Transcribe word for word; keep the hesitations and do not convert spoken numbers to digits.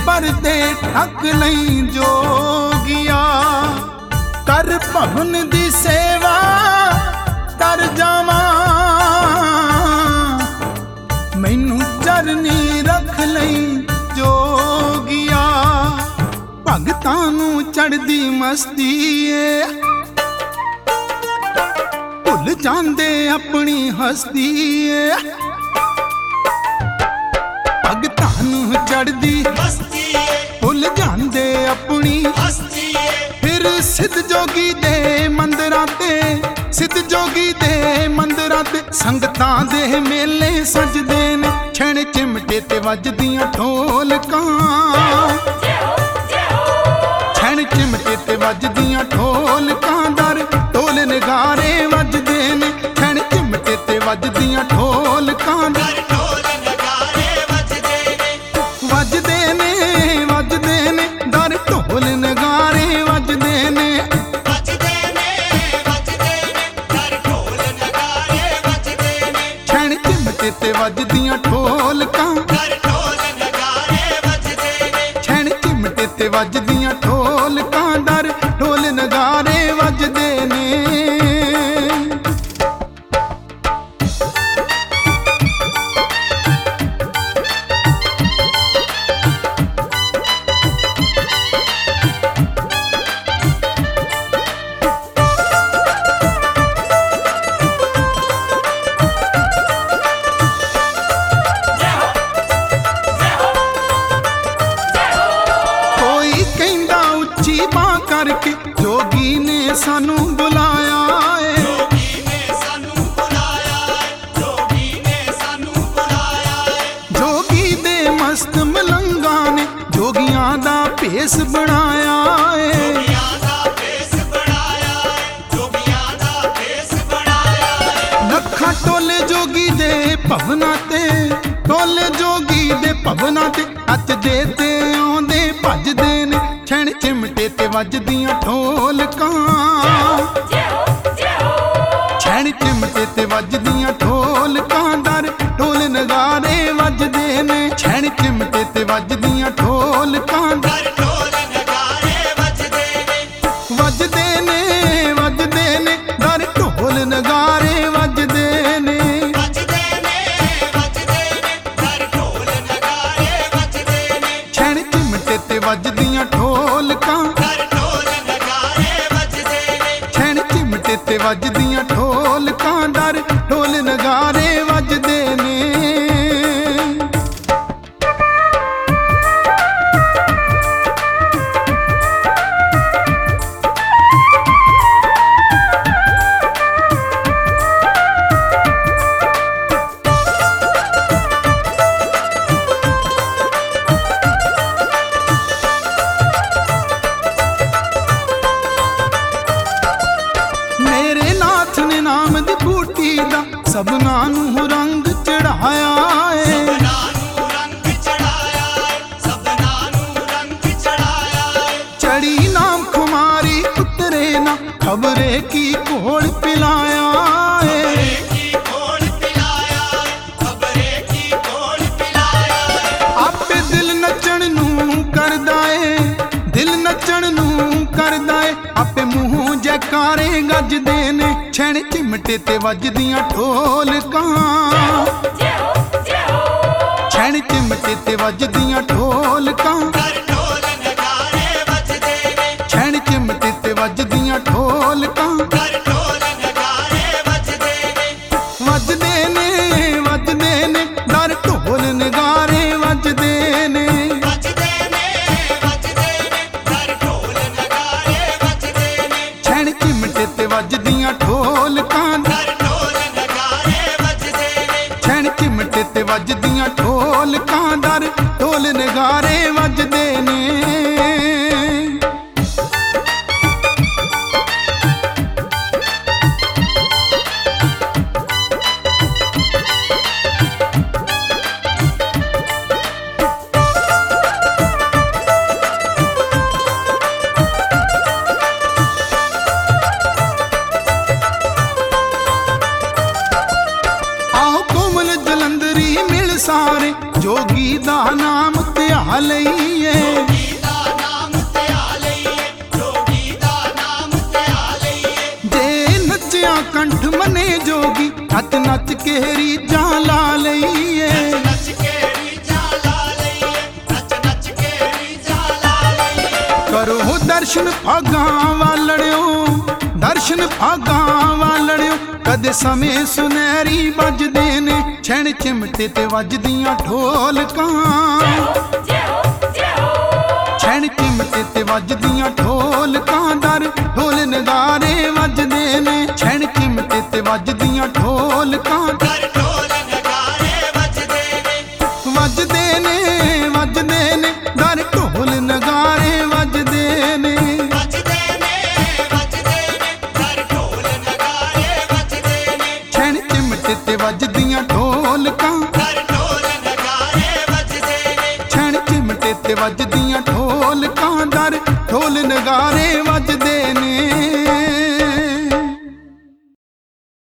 परदे ठक लई जोगिया। कर भवन दी सेवा कर जावा, मैनू चरनी रख लई जोगिया। भगतां नू चढ़दी मस्ती ए, भुल जांदे अपनी हस्ती ए। भगतां नू चढ़दी मस्ती भुल जांदे अपनी हस्ती। फिर सिद्ध जोगी दे मंदिरां ते, सिद्ध जोगी दे मंदिरां ते संगतां दे मेले सजदे ने। छण चिमटे ते वजदियां ढोलकां, छण चिमटे ते वजदियां ढोलकां। दर ढोल नगारे वजदे ने, छण चिमटे ते वजदियां ढोलकां। दर ढोल नगारे वजदे ने, वजदे ने वजदे ने। दर ढोल नगारे वजदे ने, वजदे ने वजदे ने। दर ढोल नगारे वजदे ने, छण चिमटे ते वजदियां ढोलकां। दर ढोल नगारे वजदे ने, छण चिमटे ते वजदियां ढोलकां। दर ढोल नगारे वजदे ने। करके जोगी ने सानू बुलाया है, जोगी ने सानू बुलाया है, जोगी ने सानू बुलाया है। जोगी दे मस्त मलंगा ने जोगियां दा भेस बनाया है, जोगियां दा भेस बनाया है, जोगियां दा भेस बनाया है। लखा टोले जोगी दे भवना ते, टोले जोगी दे भवना ते अच देते आंदे भजदे ने। छण चिमटे ते वजदियां ढोलकां, छण चिमटे ते वजदियां ढोलकां। दर ढोल नगारे वजदे ने, छण चिमटे ते वजदियां ढोलकां। दर ढोल नगारे वजदे ने, वजदे ने वजदे ने। दर ढोल नगारे वजदे ने, वजदे ने वजदे ने। दर ढोल नगारे वजदे ने, छण चिमटे ते वजदियां ढोलकां। दर ढोल नगारे वजदे ने, छण चिमटे ते वजदियां ढोलकां। दर ढोल नगारे वजदे ने। सबना नू रंग चढ़ाया है, सबना नू रंग चढ़ाया है, सबना नू रंग चढ़ाया है। चढ़ी नाम खुमारी उतरे ना खबरे की घोल पिलाया है, खबरे की घोल पिलाया है, खबरे की घोल पिलाया है। आपे दिल नचण नू करदा है, दिल नचण नू करदा है। आपे मुंह जयकारे गजदे ने, छण चिमटे ते वजदियां ढोलकां, छण चिमटे ते वजदियां ढोलकां। दर ढोल नगारे वजदे ने, छण चिमटे ते वजदियां ढोलकां। दर ढोल नगारे वजदे ने, वजदे ने वजदे ने। दर ढोल नगारे वजदे ने, वजदे ने वजदे ने। दर ढोल नगारे वजदे ने, छण चिमटे ते वजदियां ढोलकां। दर ढोल नगारे वजदे ने, छण चिमटे ते वजदियां ढोलकां। दर ढोल नगारे वजदे ਸਾਰੇ ਜੋਗੀ ਦਾ ਨਾਮ ਧਿਆ ਲਈਏ। ਜੋਗੀ ਦਾ ਨਾਮ ਧਿਆ ਲਈਏ, ਜੋਗੀ ਦਾ ਨਾਮ ਧਿਆ ਲਈਏ। ਜੇ ਨੱਚਿਆ ਕੰਠ ਮਨੇ ਜੋਗੀ ਨੱਚ ਨੱਚ ਕੇ ਰੀਝਾਂ ਲਾ ਲਈਏ। ਨੱਚ ਕੇ ਰੀਝਾਂ ਲਾ ਲਈਏ, ਨੱਚ ਨੱਚ ਕੇ ਰੀਝਾਂ ਲਾ ਲਈਏ। ਕਰੋ ਦਰਸ਼ਨ ਭਾਗਾਂ ਵਾਲੜਿਓ, ਦਰਸ਼ਨ ਭਾਗਾਂ ਵਾਲੜਿਓ। ਕਦੇ ਸਮੇਂ ਸੁਨਹਿਰੀ ਵੱਜਦੇ ਨੇ ਛਣ ਚਿਮਟੇ ਤੇ ਵੱਜਦੀਆਂ ਢੋਲਕਾਂ। ਛਣ ਚਿਮਟੇ ਤੇ ਵੱਜਦੀਆਂ ਢੋਲਕਾਂ ਦਰ ਢੋਲ ਨਗਾਰੇ ਵੱਜਦੇ ਨੇ। ਛਣ ਚਿਮਟੇ ਤੇ ਵੱਜਦੀਆਂ ਢੋਲਕਾਂ ਦਰ ਢੋਲ ਨਗਾਰੇ ਵੱਜਦੇ ਨੇ, ਵੱਜਦੇ ਨੇ ਵੱਜਦੇ ਨੇ ਦਰ ਢੋਲ ਨਗਾਰੇ ਵੱਜਦੇ ਨੇ। ਵੱਜਦੇ ਨੇ, ਵੱਜਦੇ ਨੇ, ਦਰ ਢੋਲ ਨਗਾਰੇ ਵੱਜਦੇ ਨੇ। ਛਣ ਚਿਮਟੇ ਤੇ ਵੱਜਦੀਆਂ ਢੋਲਕਾਂ, ਦਰ ਢੋਲ ਨਗਾਰੇ ਵੱਜਦੇ ਨੇ। ਛਣ ਚਿਮਟੇ ਤੇ ਵੱਜਦੀਆਂ ਢੋਲਕਾਂ ਦਰ ਢੋਲ ਨਗਾਰੇ